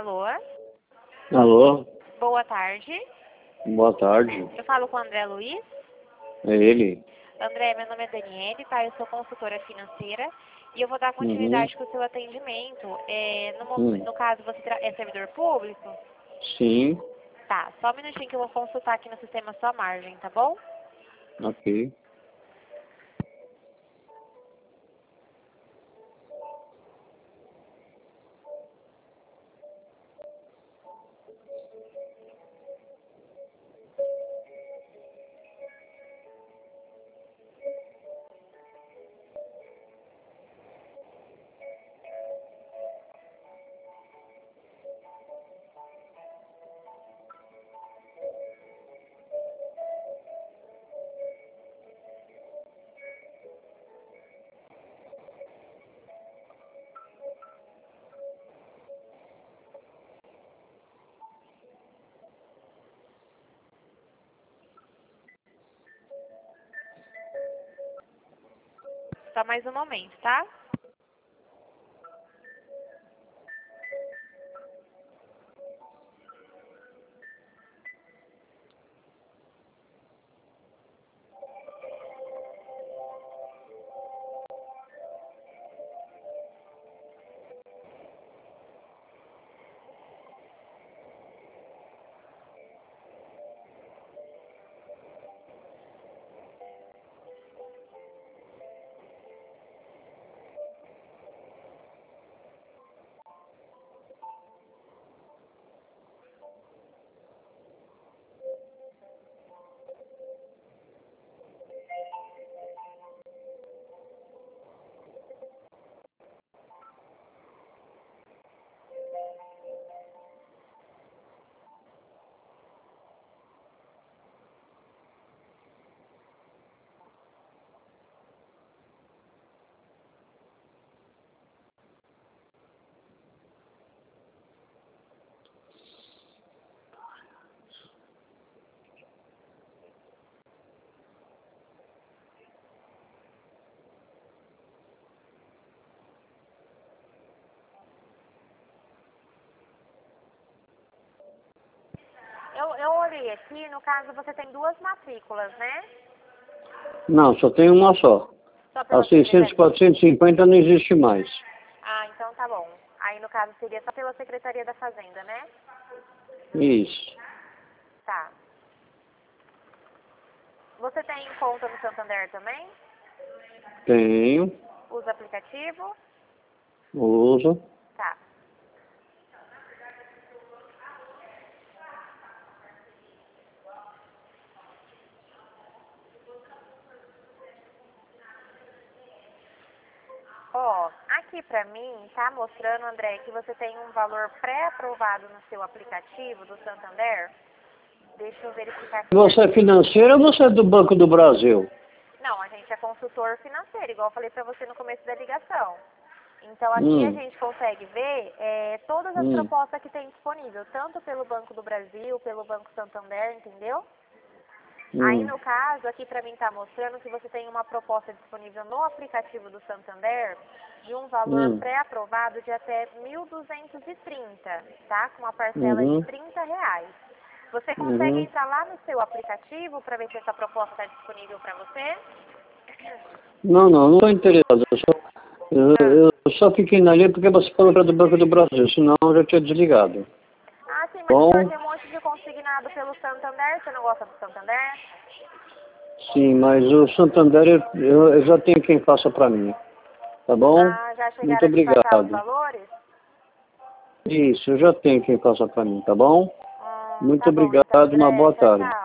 Alô? Alô, Boa tarde. boa tarde. Eu falo com o André Luiz. É ele? André, meu nome é Daniele, tá? Eu sou consultora financeira e eu vou dar continuidade com o seu atendimento. No caso, você é servidor público? Sim, Tá, só um minutinho que eu vou consultar aqui no sistema sua margem, tá bom? ok. Só mais um momento, tá? Eu olhei aqui, no caso você tem duas matrículas, né? Não, só tem uma só. Só pela A 600, 450 não existe mais. Ah, então tá bom. Aí no caso seria só pela Secretaria da Fazenda, né? Isso. Tá. Você tem conta no Santander também? Tenho, Usa aplicativo? uso. Tá. Ó, aqui pra mim tá mostrando, André, que você tem um valor pré-aprovado no seu aplicativo do Santander. Deixa eu verificar aqui. Você é financeira ou você é do Banco do Brasil? Não, a gente é consultor financeiro, igual eu falei pra você no começo da ligação. Então aqui a gente consegue ver todas as propostas que tem disponível, tanto pelo Banco do Brasil, pelo Banco Santander, entendeu? Aí no caso, aqui pra mim tá mostrando que você tem uma proposta disponível no aplicativo do Santander de um valor pré-aprovado de até 1.230, tá? Com uma parcela de R$ 30. Você consegue entrar lá no seu aplicativo para ver se essa proposta está disponível para você? Não estou interessado. Eu só fiquei na linha porque você falou para do Banco do Brasil, senão eu já tinha desligado. Ah, sim, mas Bom, o senhor tem um monte de consignado pelo Santander, você não gosta do Santander? sim, mas o Santander eu já tenho quem faça para mim. Tá bom? Ah, já Muito chegaram a te passar os obrigado. valores? Isso, eu já tenho quem faça para mim, tá bom? Muito Tá bom então, obrigado, uma André. boa Tchau, tarde. tchau.